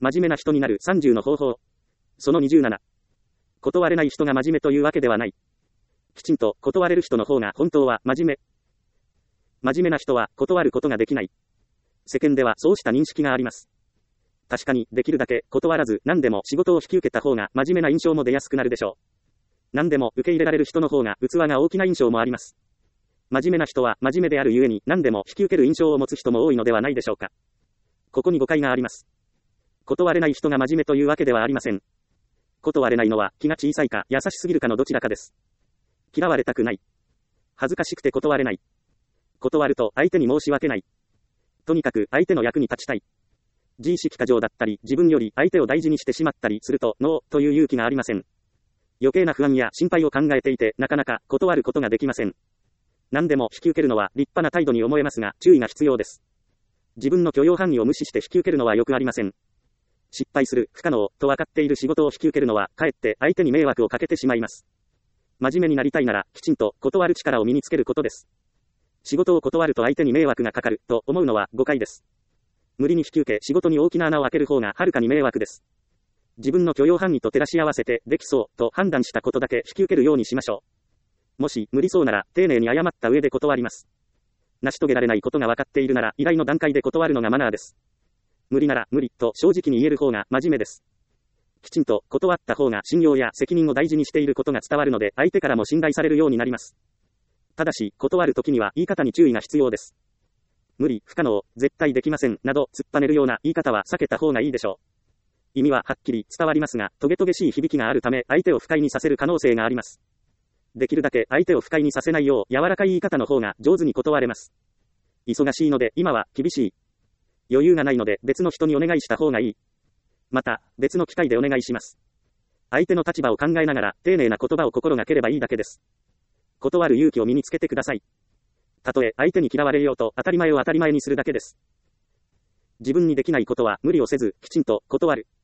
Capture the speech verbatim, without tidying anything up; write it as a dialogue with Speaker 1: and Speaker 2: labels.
Speaker 1: 真面目な人になるさんじゅうの方法。そのにじゅうなな。断れない人が真面目というわけではない。きちんと断れる人の方が本当は真面目。真面目な人は断ることができない。世間ではそうした認識があります。確かにできるだけ断らず何でも仕事を引き受けた方が真面目な印象も出やすくなるでしょう。何でも受け入れられる人の方が器が大きな印象もあります。真面目な人は真面目であるゆえに何でも引き受ける印象を持つ人も多いのではないでしょうか。ここに誤解があります。断れない人が真面目というわけではありません。断れないのは気が小さいか優しすぎるかのどちらかです。嫌われたくない。恥ずかしくて断れない。断ると相手に申し訳ない。とにかく相手の役に立ちたい。自意識過剰だったり自分より相手を大事にしてしまったりするとノーという勇気がありません。余計な不安や心配を考えていてなかなか断ることができません。何でも引き受けるのは立派な態度に思えますが注意が必要です。自分の許容範囲を無視して引き受けるのはよくありません。失敗する不可能と分かっている仕事を引き受けるのはかえって相手に迷惑をかけてしまいます。真面目になりたいならきちんと断る力を身につけることです。仕事を断ると相手に迷惑がかかると思うのは誤解です。無理に引き受け仕事に大きな穴を開ける方がはるかに迷惑です。自分の許容範囲と照らし合わせてできそうと判断したことだけ引き受けるようにしましょう。もし無理そうなら丁寧に謝った上で断ります。成し遂げられないことが分かっているなら依頼の段階で断るのがマナーです。無理なら無理と正直に言える方が真面目です。きちんと断った方が信用や責任を大事にしていることが伝わるので相手からも信頼されるようになります。ただし断るときには言い方に注意が必要です。無理、不可能、絶対できませんなど突っぱねるような言い方は避けた方がいいでしょう。意味ははっきり伝わりますがトゲトゲしい響きがあるため相手を不快にさせる可能性があります。できるだけ相手を不快にさせないよう柔らかい言い方の方が上手に断れます。忙しいので今は厳しい。余裕がないので別の人にお願いした方がいい。また別の機会でお願いします。相手の立場を考えながら丁寧な言葉を心がければいいだけです。断る勇気を身につけてください。たとえ相手に嫌われようと当たり前を当たり前にするだけです。自分にできないことは無理をせずきちんと断る。